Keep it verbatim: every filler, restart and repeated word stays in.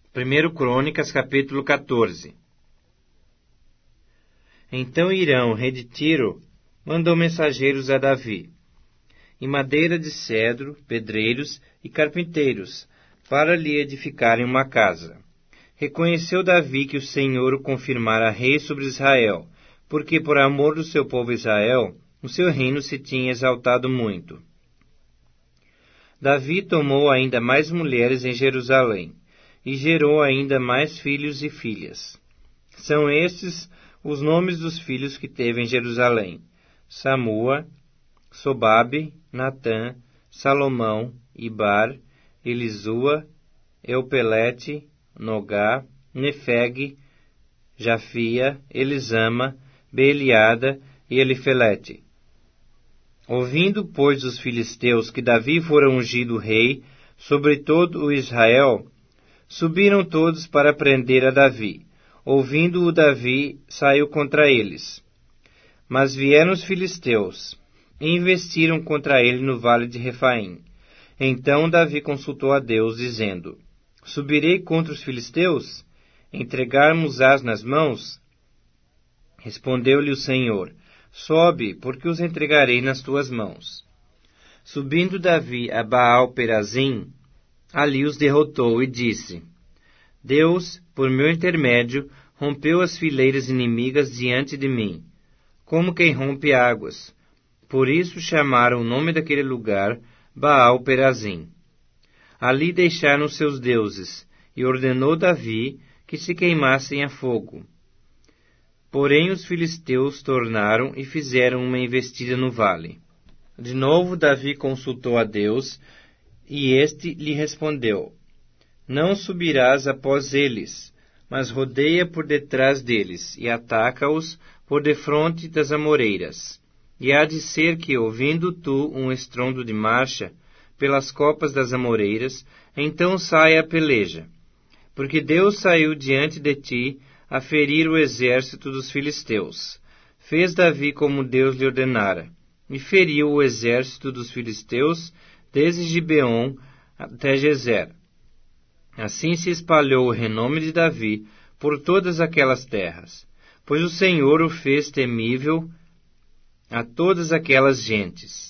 Primeiro Crônicas, capítulo quatorze. Então Hirão, rei de Tiro, mandou mensageiros a Davi, em madeira de cedro, pedreiros e carpinteiros, para lhe edificarem uma casa. Reconheceu Davi que o Senhor o confirmara rei sobre Israel, porque por amor do seu povo Israel, o seu reino se tinha exaltado muito. Davi tomou ainda mais mulheres em Jerusalém, e gerou ainda mais filhos e filhas. São estes os nomes dos filhos que teve em Jerusalém: Samua, Sobabe, Natã, Salomão, Ibar, Elisua, Eupelete, Nogá, Nefeg, Jafia, Elisama, Beeliada e Elifelete. Ouvindo, pois, os filisteus que Davi fora ungido rei sobre todo o Israel, subiram todos para prender a Davi. Ouvindo-o Davi, saiu contra eles. Mas vieram os filisteus e investiram contra ele no vale de Refaim. Então Davi consultou a Deus, dizendo: Subirei contra os filisteus? Entregarmos-as nas mãos? Respondeu-lhe o Senhor: Sobe, porque os entregarei nas tuas mãos. Subindo Davi a Baal-Perazim, ali os derrotou e disse: Deus, por meu intermédio, rompeu as fileiras inimigas diante de mim, como quem rompe águas. Por isso chamaram o nome daquele lugar Baal-Perazim. Ali deixaram seus deuses, e ordenou Davi que se queimassem a fogo. Porém os filisteus tornaram e fizeram uma investida no vale. De novo Davi consultou a Deus, e este lhe respondeu: Não subirás após eles, mas rodeia por detrás deles, e ataca-os por defronte das amoreiras. E há de ser que, ouvindo tu um estrondo de marcha pelas copas das amoreiras, então saia a peleja. Porque Deus saiu diante de ti a ferir o exército dos filisteus. Fez Davi como Deus lhe ordenara, e feriu o exército dos filisteus desde Gibeon até Gezer. Assim se espalhou o renome de Davi por todas aquelas terras, pois o Senhor o fez temível a todas aquelas gentes.